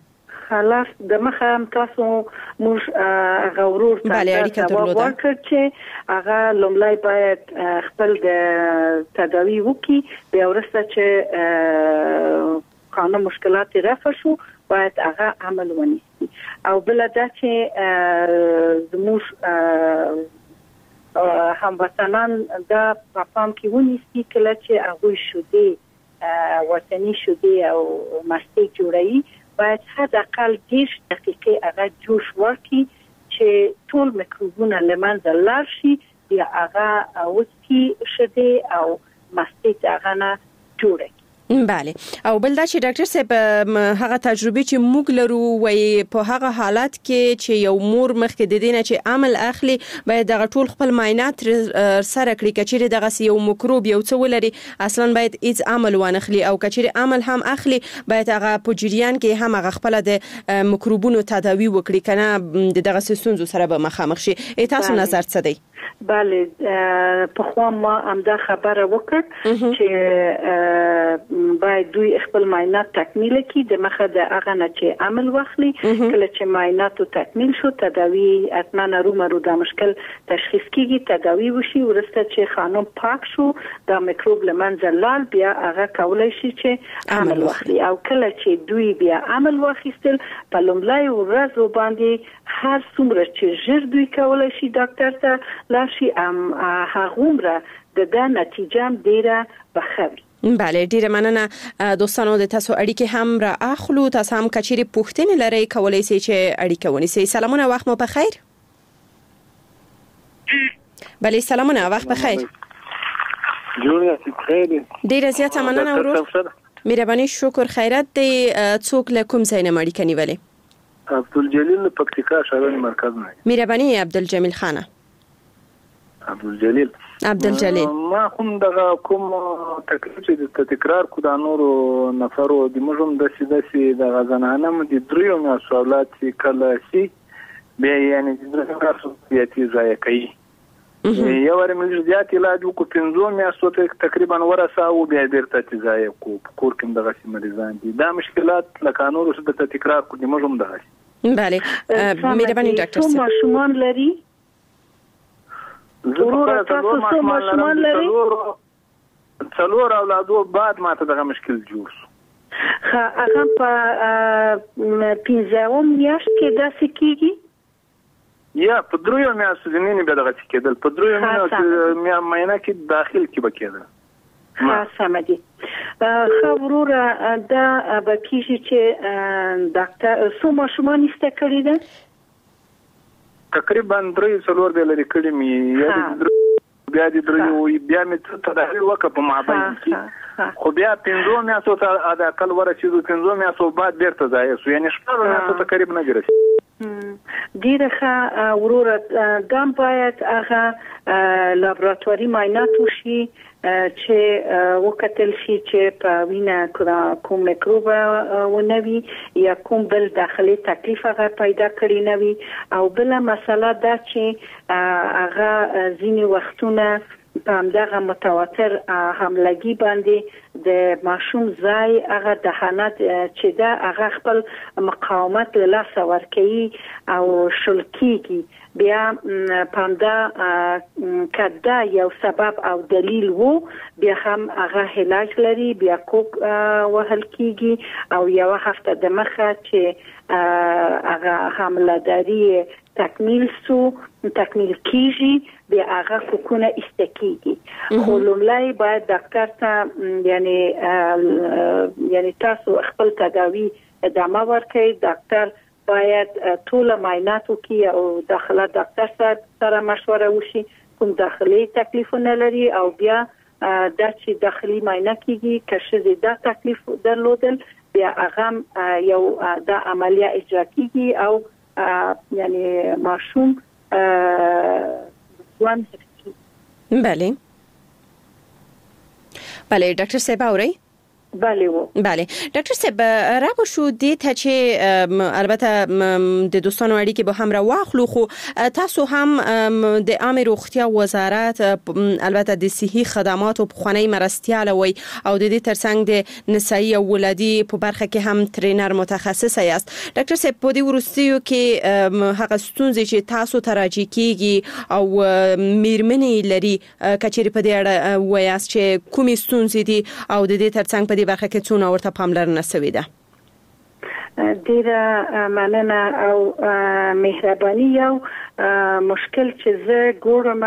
خلاص د مخه تاسو موږ غوړور ته ورکړ چې هغه لومړی باید خپل د تداوی وکي بیا ورسته چې قانون مشکلات رفع شو باید هغه عمل ونیسي او بل دا چې زموږ هموطنان دا په پام کې ونیسي کله چې هغه شودي وطني شودي او مستي جوړي باید حداقل 10 دقیقې هغه جوش ورکړي چې ټول میکروبونه لمنځه لاړ شي بیا هغه وڅکي شودي او مستي هغه نه جوړي. بله او بل دا چې ډاکټر صاحب هغه تجربه چې موږ لرو وای په هغه حالت کې چې یو مور مخکې د دینه چې عمل اخلي باید دغه ټول خپل معاینات سره کړی کچېره دغه یو میکروب یو څه ولري اصلا باید هیڅ عمل وانخلي او کچېره عمل هم اخلي باید هغه په جریان کې هم هغه خپل د میکروبونو تداوی وکړي کنه دغه سونزو سره به مخامخ شي. تاسو نظر څه دی؟ بله په خو ما امدا خبره وکړ چې باید دوی خپل معاینات تکمیل کړي د مخه د هغه نه چې عمل واخلي کله چې معاینات تکمیل شو تداوی اتمنه رومرو د مشکل تشخیص کیږي تداوی وشي ورسته چې خانم پاک شو د میکروب لمنځه لاړ بیا هغه کولای شي چې عمل واخلي او کله چې دوی بیا عمل واخیستل په لومړی ورځ باندې هر څومره چې ژر دوی کولای شي ډاکټر ته لاشي هغومره د نتیجه ډیره بخوي. بله ډیره مننه دوستانو د تاسو اړیکې هم را اخلو تاسو هم کچېری پوښتنې لرئ کولای شئ چې اړیکه ونیسئ. سلامونه وخت مو بخیر. بله سلامونه وخت بخیر. جوړ یاست خیر. ډیره زیاته مننه ورور. مهرباني شکر خیرت دی څوک له کوم ځای نه اړیکه نیولې؟ عبدالجلیل پکتیکا شهرن مرکز نه. مهرباني عبدالجمیل خانه. عبدالجلیل ما کوم دغه کوم تکلیف چې تکرار کو د نورو نفرو د مجم د سیدسي د غزنانه م د دریو مسؤلات چې کله سي به یعنی د تاسو یاتي ځای کوي یو ور مل زیات علاج کو 15 میاشتو تقریبا ورسه او بیا بیرته ځای کو کور کوم دغه مریضان دي دا مشکلات لکه نورو د تکرار کو د مجم دغه. بله مهرباني ډاکټر صاحب ماشومان لري ضرور تاسو ماشومان لري څلور اولادو بعد ماته دغه مشکل جوړ شو هغه په پنځم میاشت کې داسې کیږي یا په دریو میاشتو ځینې به دغه کېدل په دریو میاشتو مېنه کې داخل کې بکیدل ها سمدي خبرور دا بکیږي چې ډاکټر سو ماشومان است کړی ده تقریبا 3 د لري کړي مې یا بیا د درو بیا مې تداوی وکړه په معبد کې خو بیا 15 میاشتو ته ادا کل ورچې 15 میاشتو بعد بیرته ځای سو یعنی 14 میاشتو تقریبا نه ګرځي ډیره ښه ورور دام باید هغه لابراتواري معاینات وشي چې وکتل شي چې په وینه کوم میکروب ونوي یا کوم بل داخلي تکلیف هغه پیدا کړی نوي او بل مسله دا چې هغه ځینې وختونه په همدغه متواتر حملګي باندې د ماشوم ځای هغه دهانت چې دا هغه خپل مقاومت له لاسه ورکوي او شلکیږي بیا پامدا کدا یو سبب او دلیل وو بیا هم هغه علاج لري بیا کوک وهل کیږي او یو هفته د مخه چې هغه حملداري تکمیل کیږي بیا هغه کوکونه استکیږي خو لومړی باید ډاکټر ته یعنی تاسو خپل تداوی ادامه ورکړئ ډاکټر باید ټول معاینات وکړي او داخله ډاکټر سره مشوره وشي کوم داخلي تکلیفونه لري او بیا د چې داخلي معاینه کیږي کښې دا تکلیف درلودل بیا هغه یو د عملیه اجرا کیږي او یعنی ماشوم ځوان بله ډاکټر صاحب اورئ بله ډاکټر صاحب را شو دې ته چې البته د دوستانو اړیکې به هم راواخلو خو تاسو هم د عامه روغتیا وزارت البته د صحي خدماتو په خونې مرستياله وي او د دې ترڅنګ د نسایي او ولادي په برخه کې هم ټرینر متخصص یاست ډاکټر صاحب په دې ورستیو کې هغه ستونزې چې تاسو تراجع کیږي او میرمنې لري کچېری په دې اړه وایاست چې کومې ستونزې دي او د دې ترڅنګ په دې برخه کې څونه ورته پاملرنه شوې ده. ډیره مننه او مهرباني. یو مشکل چې زه ګورم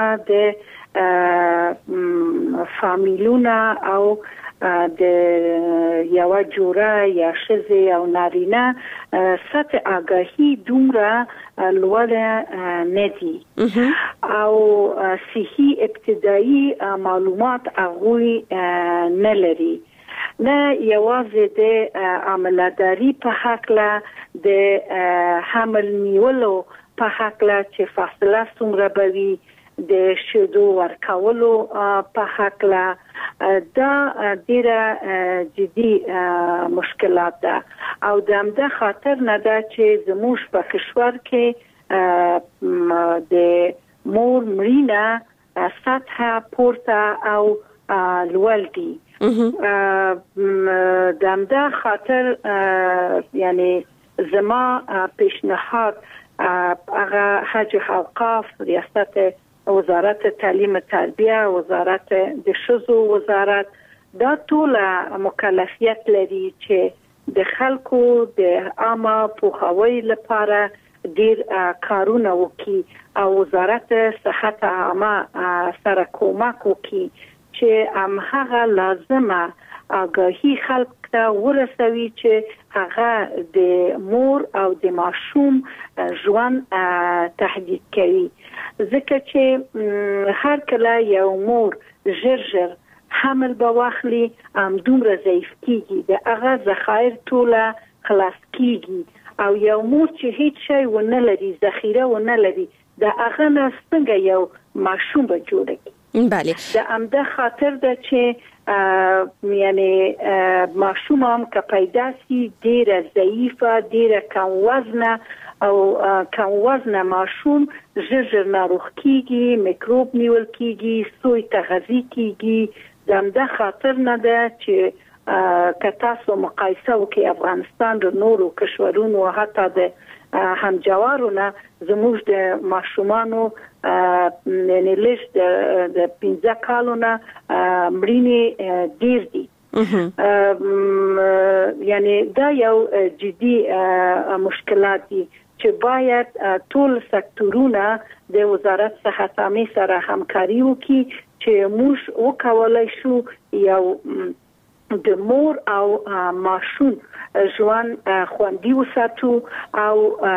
د فامیلونه او د یو جوړه یا شذې او نارینه سطح آگاهی دومره لوړه نه دي او صحي ابتدایي معلومات هغوی نه لري. نه یوازې د عملداري په حق له د حمل نیولو په حق له چې فاصله څومره بوي د شیدو ورکولو په حق له دا ډیره جدي مشکلات ده او د همدا خاطر نه ده چې زموږ په کشور کې د مور مړینه سطح پورته او لوړ دي. د همدا خاطر یعنی زما پیشنهاد هغه حج اوقاف ریاست وزارت تعلیم و تربیه وزارت د ښځو وزارت دا ټول مکلفیت لري چې د خلکو د عامه پوهاوی لپاره ډیر کارونه وکړي او وزارت صحت عامه سره کومک وکړي چې هغه لازمه آگاهی خلک ته ورسوي چې هغه د مور او د ماشوم ژوند تهدید کوي. ځکه چې هر کله یو مور ژر حمل به واخلي دومره ضعیف کیږي د هغه ذخایر ټوله خلاص کیږي او یو مور چې هیڅ شی ونه لري ذخیره ونه لري د هغه نه څنګه یو ماشوم به جوړي. بله د امده خاطر ده چې یعنی ماشوم هم که پیدا سي ډیره ضعیفه ډیره کم وزنه او کم وزنه ماشوم ژر ناروغ کیږي میکروب نیول کیږي سوی تغذیه کیږي. د امده خاطر نه ده چې که تاسو مقایسه وکړئ افغانستان د نورو کشورونو حتی د همجوارونه زموږ د ماشومانو یعنی لږ د 15 کالونه مړینې ډیر دي. یعنی دا یو جدي مشکلات دي چې باید ټول سکتورونه د وزارت صحت عامه سره همکاري وکړي چې موږ وکولای شو یو د مور او ماشوم ژوند خوندي وساتو او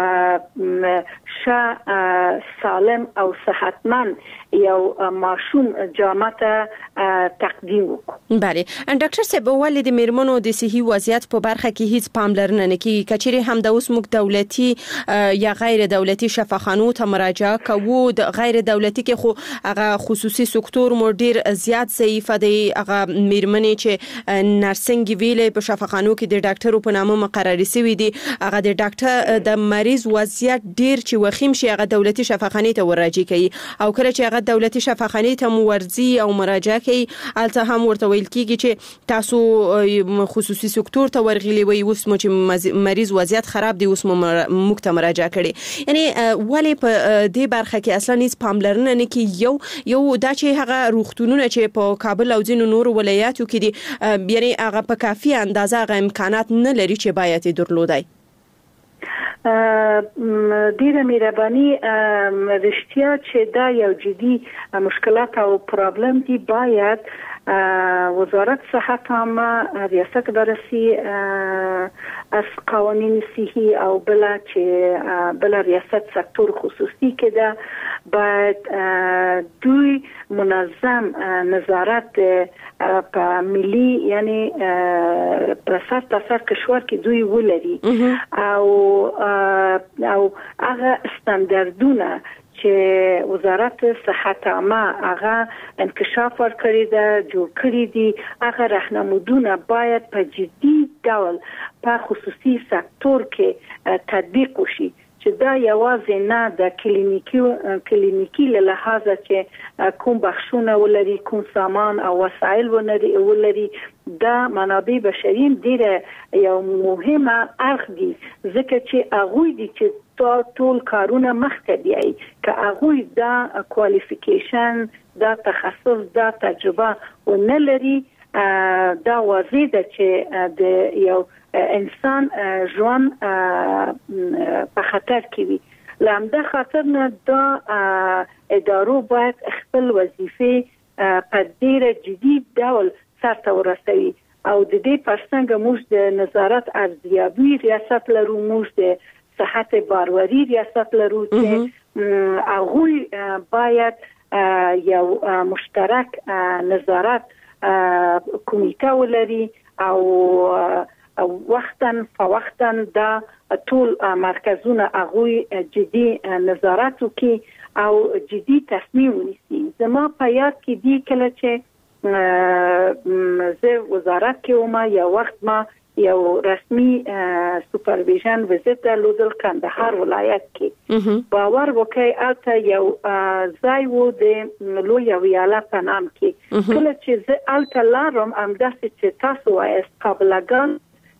سالم او صحتمند یو ماشوم جامعه تقدیم وکړو. بله ډاکټر صاحب ولې د میرمنو د صحي وضعیت په برخه کې هیڅ پاملرنه نه کوي کچېری هم د اوس موږ دولتي یا غیر دولتي شفاخانو ته مراجعه کوو د غیر دولتي کې خو هغه خصوصي سکتور مو ډیر زیات ضعیف دی هغه میرمنې چې نرسنګ ویلې په شفاخانو کې د ډاکټرو په نامه مقرري شوی دي هغه د ډاکټر د مریض وضعیت ډیر چې وخیم شي هغه دولتي شفاخانه ته ورراجع کوي او کله چې هغه دولتي شفاخانه ته ورځي او مراجعه کوي الته هم ورته ویل کیږي چې تاسو خصوصي سکتور ته ورغلي وي اوس مو چې مریض وضعیت خراب دی اوس مو موږ ته مراجعه کړي. یعنی ولی په دې برخه کې اصلا هیڅ پاملرنه نه کوي. یو دا چې هغه روغتونونه چې په کابل او ځینو نورو ولایاتو کې دي یعنی هغه په کافي اندازه هغه امکانات نه لري چې باید درلودای. ډیره مهرباني رښتیا چې دا یو جدي مشکلات او پرابلم دی. باید وزارت صحت عامه ریاست بررسی از قوانین صحی او بلا ریاست سکتور خصوصی که ده باید دوی منظم نظارت په ملي یعنی په سر کشور کې دوی ولري او هغه ستاندردونه چې وزارت صحت عامه هغه انکشاف ورکړی دا جوړ کړی دي هغه راهنمودونه باید په جدي ډول په خصوصي سکتور کې تطبیق وشي چې دا یوازې نه د کلینیکی له لحاظه چې کوم بخښونه ولري کوم سامان او وسایل ولري دا منابع بشري ډیره یو مهمه اړخ دي ځکه چې هغه دي چې ټول کارونه مخته دی که هغه دا کوالیفیکیشن دا تخصص دا تجربه ونلري دا واضح ده چې د یو انسان ژوند په خطر کې وي لامده خاطر نه دا ادارو باید خپل وظیفه په ډیر جدي ډول سرته ورسوي او د دې پرڅنګ موږ د نظارت ارزیابي ریاست لرو موږ د صحت باروری ریاست لرو چې هغه باید یو مشترک نظارت کمیټه ولري او وختاً دا ټول مرکزونه هغه جدي نظارت وکي او جدي تصمیم ونیسي زما په یاد کې دی کله چې زه وزارت کې ومه یو وخت ما یو رسمي سوپرویژن وزیت درلودل کندهار ولایت کې باور وکړئ البته یو ځای و د لوی ویاله په نام کې کله چې زه البته لارم همداسې چې تاسو وایست قابلګان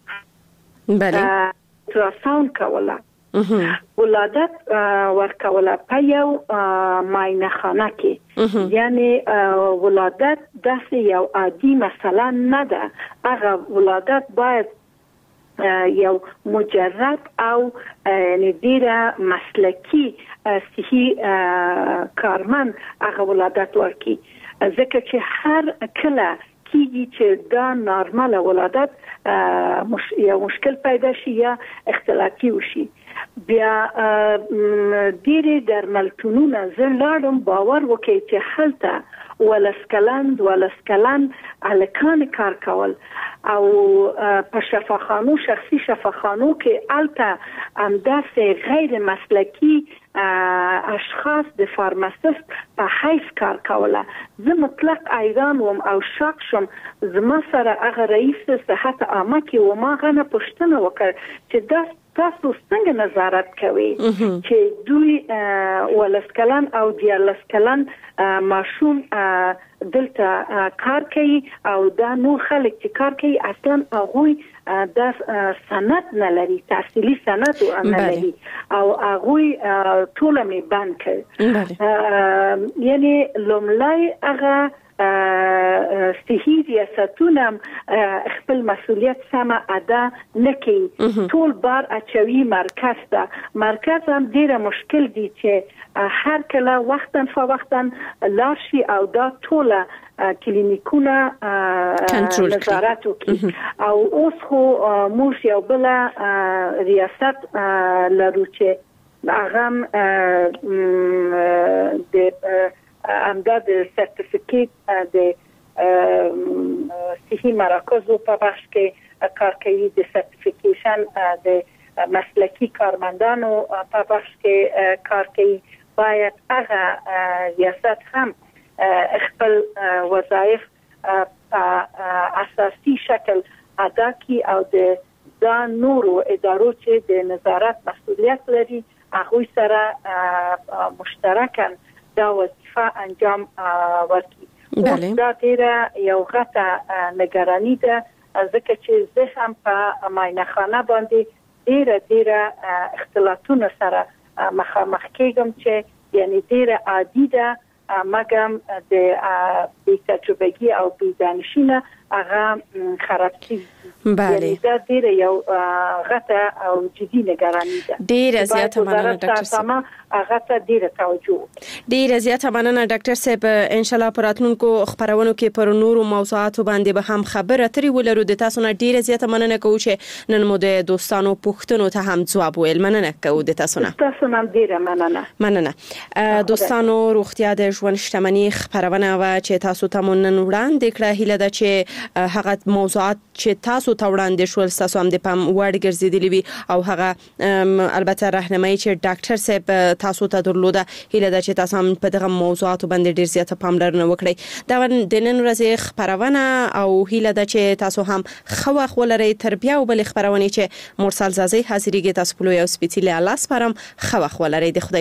الټراساوند کوله ولادت ورکوله په یو معاینه خانه کې یعنی ولادت داسې یو عادي مسله نه ده هغه ولادت باید یو مجرد او ډیره مسلکی صحي کارمن هغه ولادت ورکي ځکه چې هر کله کیږي چې دا نارمل ولادت یو مشکل پیدا شي یا اختلافي وشي بیا ډیره درملتونونه زلاړم باور وکړي چې هلته ولسکلان الکان کار کول او په شفاخانو شخصي شفاخانو کې البته همداسې غیر مسلکی اشخاص د فارماسیست په حیث کار کوله زه مطلق ایران وم او شاک شم زما سره هغه رئیس صحت عامه کې و ما غنه پوښتنه وکړ چې تاسو څنګه نظارت کوئ چې دوی ولسکلان او دیارلسکلان ماشوم دلته کار کوي او دا نو خلک چې کار کوي اصلا هغه د سند نه لري تحصیلي سند نه لري او هغه ټول می بند کړ یعنی لومړی هغه صحي ریاستونه خپل مسؤلیت سم ادا نکوي ټول بار اچوي مرکز هم ډیره مشکل دي چې هر کله وختاً لاشي او دا ټول کلینیکونه نظارت وکړي او اوس خو موږ یو بل ریاست لرو چې هغه د امداد سرتیفیکیت د صحي مراکزو په بخش کې کار کوي د سرتیفیکیشن د مسلکی کارمندانو په بخش کې کار کوي باید هغه ریاست هم خپل وظایف په اساسي شکل ادا کړي او د نورو ادارو چې د نظارت مسؤلیت لري هغه سره مشترکاً دا وظیفه انجام ورکړي دا ډیره یو غټه نگرانی ده ځکه چې زه هم په معاینه خانه باندې ډیره اختلافونه سره مخامخ کېږم چې یعنی ډیره عادي ده مګم د بې تجربگی او بې دانشینه هغه خرابسي بله دا ډیره یو غټه او جدي نگرانی ده ډیره زیاته مننه ډاکټر صاحب هغه ته ډیره توجه ډیره زیاته مننه ډاکټر صاحب ان شاء الله پراتونکو خبرونو کې پر نورو موضوعاتو باندې به هم خبره اترې ولرو د تاسو نه ډیره زیاته مننه کوم چې نن مو د دوستانو پوښتنو ته هم ځواب ویل مننه کوم د تاسو نه ډیره مننه دوستانو روغتیا د ژوند شتمنۍ خبرونه و چې تاسو ته نن وړاندې کړه. هیله ده چې هغه موضوعات چې تاسو ته وړاندې شول تاسو هم د پام وړ ګرځیدلی وي او هغه البته راهنمایي چې ډاکټر صاحب تاسو ته درلوده. هیله ده چې تاسو هم په دغه موضوعاتو باندې ډیر زیاته پاملرنه وکړئ. دا د نن ورځې خبرونه او هیله ده چې تاسو هم خو ولرئ. تر بیا او بل خبرونه چې مرسل زازي حاضرېږي تاسو په لوی او سپیڅلي الله سپارم. خو ولرئ. د خدای